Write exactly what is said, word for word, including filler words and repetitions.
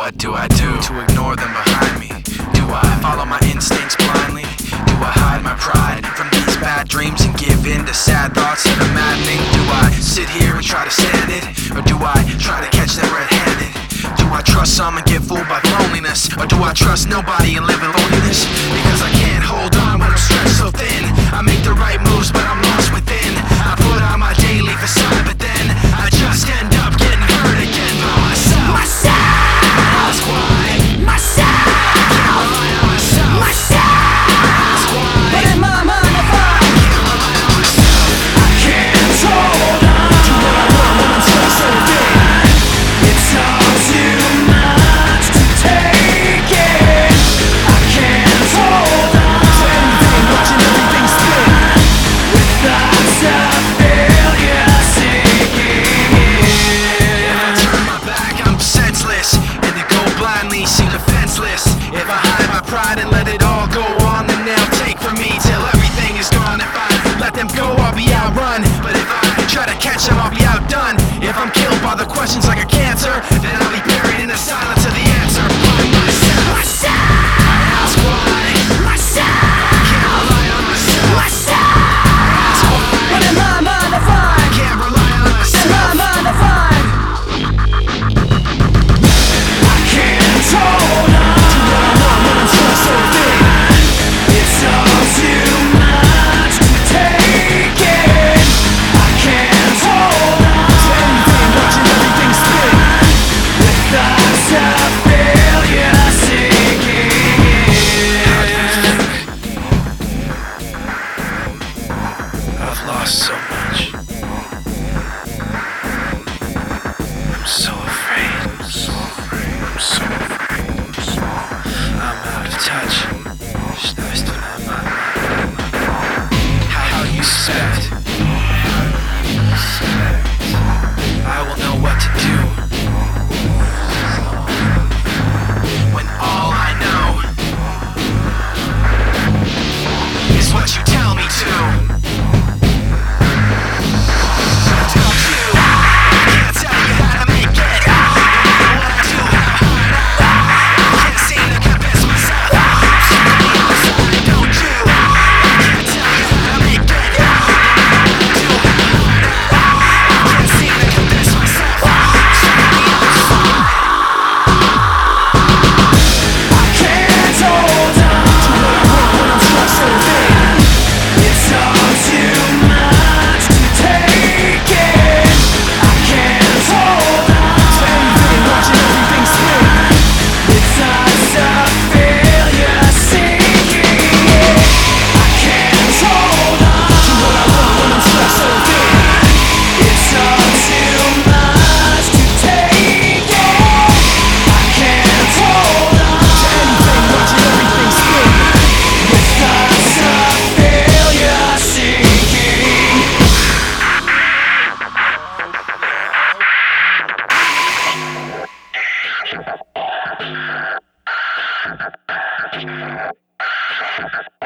What do I do to ignore them behind me? Do I follow my instincts blindly? Do I hide my pride from these bad dreams and give in to sad thoughts that are maddening? Do I sit here and try to stand it? Or do I try to catch them red-handed? Do I trust some and get fooled by loneliness? Or do I trust nobody and live in loneliness? Because I can't hold on when I'm stretched so thin. I make the right moves but I'm lost within. I put on my daily facade but then I just end up getting hurt again by myself. Myself! Ask why. Myself! Can't rely on myself. Myself! Ask why. But in my mind I find I can't rely on myself. I can't hold on to what I want when I'm stretched so thin. It's all too much to take in. I can't hold on to anything, watching everything spin. With thoughts of failure sinking in. If I turn my back, I'm senseless, and to go blindly seem defenseless. If I hide my pride and let it all go on, then they'll take from me till everything is gone. If I let them go, I'll be outrun. But if I try to catch them, I'll be outdone. If I'm killed by the questions like a cancer, then I'll be buried in the silence of the answer. By myself. Myself. I ask why. Myself. I can't rely on myself. Myself. I ask why. But in my mind I find I can't rely on myself. In my mind I find I can't hold on to what I want when I'm stretched so thin. It's all too much to take in. I can't hold on to anything, watching everything spin. With thoughts of failure sinking in. I've lost so much. I'm so afraid. I'm so afraid. I'm so afraid. I'm out of touch. Schnarchst du nach meinem How you suspect I will know what to do when all I know is what you tell me to. Tell you, I can't tell you how to make it. What I do, how hard I can't seem to convince myself. Don't you? I can't tell you how to make it. What I do, how hard I can't seem to convince myself. I can't hold on to what I want when I'm stretched so thin. It's all too much to take in. I can't hold on to anything, watching everything spin. With thoughts of failure sinking in. I can't hold on to what I want when I'm stretched so thin. It's all too much to take in. I can't hold on to anything, watching everything spin. With thoughts of failure sinking.